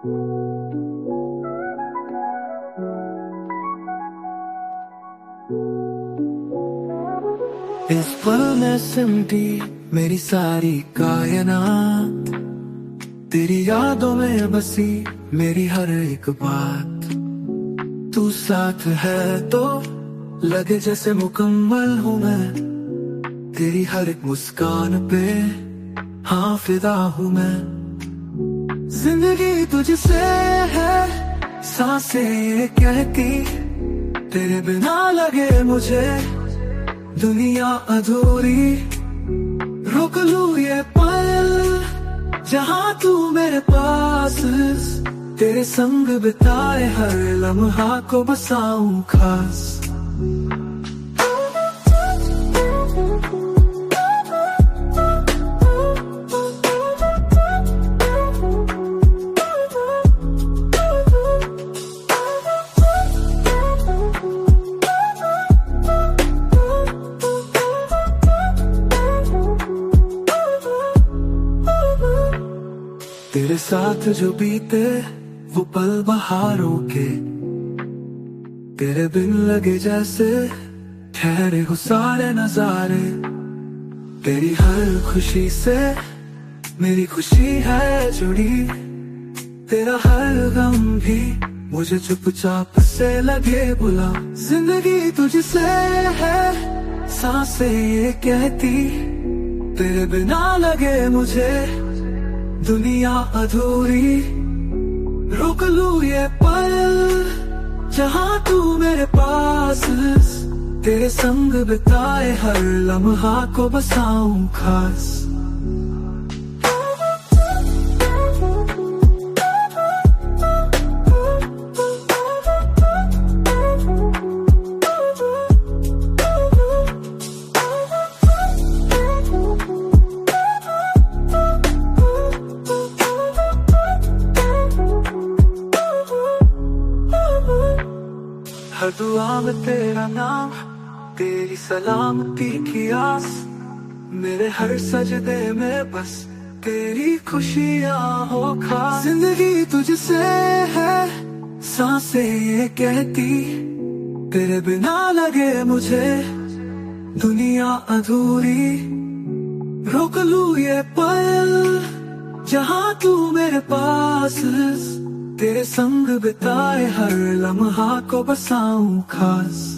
इस पल में सिमटी मेरी सारी कायनात, तेरी यादों में बसी मेरी हर एक बात। तू साथ है तो लगे जैसे मुकम्मल हूँ मैं, तेरी हर एक मुस्कान पे हाँ फिदा हूँ मैं। जिंदगी तुझसे है, सांसें ये कहती, तेरे बिना लगे मुझे दुनिया अधूरी। रोक लूं ये पल जहाँ तू मेरे पास, तेरे संग बिताए हर लम्हा को बसाऊं खास। तेरे साथ जो बीते वो पल बहारों के, तेरे बिन लगे जैसे ठहरे हो सारे नजारे। तेरी हर खुशी से मेरी खुशी है जुड़ी, तेरा हर गम भी मुझे चुपचाप से लगे बुला। जिंदगी तुझसे है, सांसें ये कहती, तेरे बिना लगे मुझे दुनिया अधूरी। रोक लूं ये पल जहाँ तू मेरे पास, तेरे संग बिताए हर लम्हा को बसाऊं खास। हर दुआ में तेरा नाम, तेरी सलामती की आस, मेरे हर सजदे में बस तेरी खुशियाँ हो खास। जिंदगी तुझसे है, सांसें ये कहती, तेरे बिना लगे मुझे दुनिया अधूरी। रोक लूं ये पल जहाँ तू मेरे पास, तेरे संग बिताए हर लम्हा को बसाऊं खास।